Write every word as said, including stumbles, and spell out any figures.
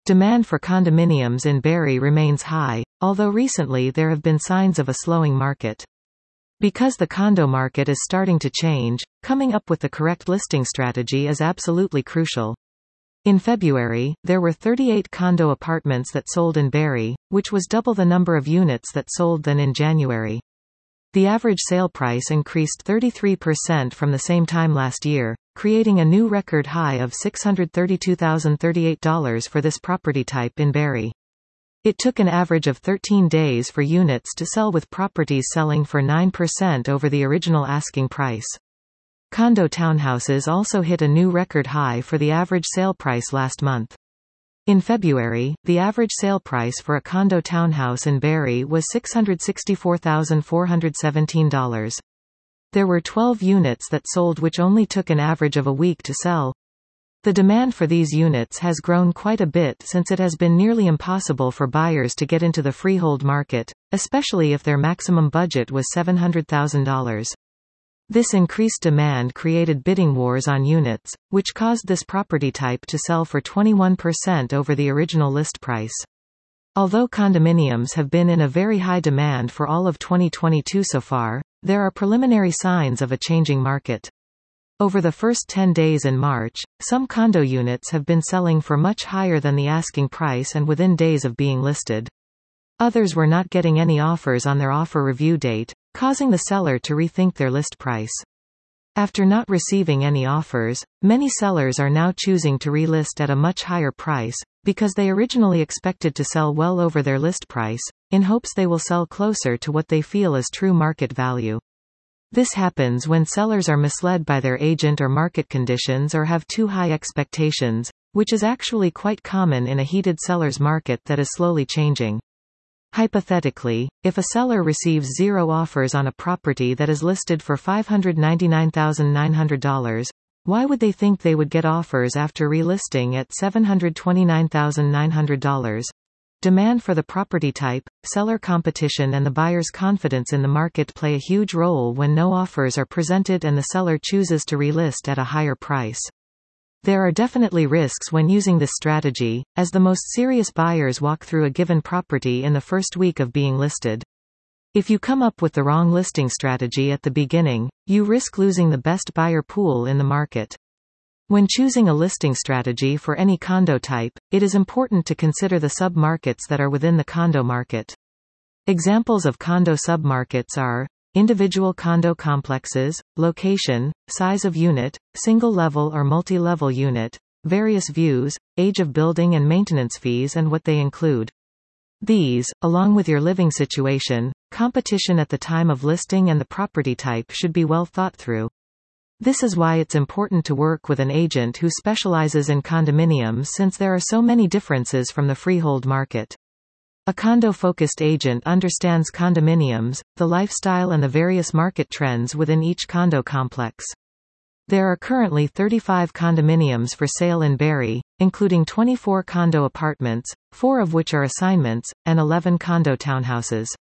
Demand for condominiums in Barrie remains high, although recently there have been signs of a slowing market. Because the condo market is starting to change, coming up with the correct listing strategy is absolutely crucial. In February, there were thirty-eight condo apartments that sold in Barrie, which was double the number of units that sold than in January. The average sale price increased thirty-three percent from the same time last year, creating a new record high of six hundred thirty-two thousand thirty-eight dollars for this property type in Barrie. It took an average of thirteen days for units to sell, with properties selling for nine percent over the original asking price. Condo townhouses also hit a new record high for the average sale price last month. In February, the average sale price for a condo townhouse in Barrie was six hundred sixty-four thousand four hundred seventeen dollars. There were twelve units that sold, which only took an average of a week to sell. The demand for these units has grown quite a bit since it has been nearly impossible for buyers to get into the freehold market, especially if their maximum budget was seven hundred thousand dollars. This increased demand created bidding wars on units, which caused this property type to sell for twenty-one percent over the original list price. Although condominiums have been in a very high demand for all of twenty twenty-two so far, there are preliminary signs of a changing market. Over the first ten days in March, some condo units have been selling for much higher than the asking price and within days of being listed. Others were not getting any offers on their offer review date, causing the seller to rethink their list price. After not receiving any offers, many sellers are now choosing to relist at a much higher price, because they originally expected to sell well over their list price, in hopes they will sell closer to what they feel is true market value. This happens when sellers are misled by their agent or market conditions, or have too high expectations, which is actually quite common in a heated seller's market that is slowly changing. Hypothetically, if a seller receives zero offers on a property that is listed for five hundred ninety-nine thousand nine hundred dollars, why would they think they would get offers after relisting at seven hundred twenty-nine thousand nine hundred dollars? Demand for the property type, seller competition and the buyer's confidence in the market play a huge role when no offers are presented and the seller chooses to relist at a higher price. There are definitely risks when using this strategy, as the most serious buyers walk through a given property in the first week of being listed. If you come up with the wrong listing strategy at the beginning, you risk losing the best buyer pool in the market. When choosing a listing strategy for any condo type, it is important to consider the sub-markets that are within the condo market. Examples of condo sub-markets are individual condo complexes, location, size of unit, single-level or multi-level unit, various views, age of building and maintenance fees and what they include. These, along with your living situation, competition at the time of listing and the property type should be well thought through. This is why it's important to work with an agent who specializes in condominiums, since there are so many differences from the freehold market. A condo-focused agent understands condominiums, the lifestyle and the various market trends within each condo complex. There are currently thirty-five condominiums for sale in Barrie, including twenty-four condo apartments, four of which are assignments, and eleven condo townhouses.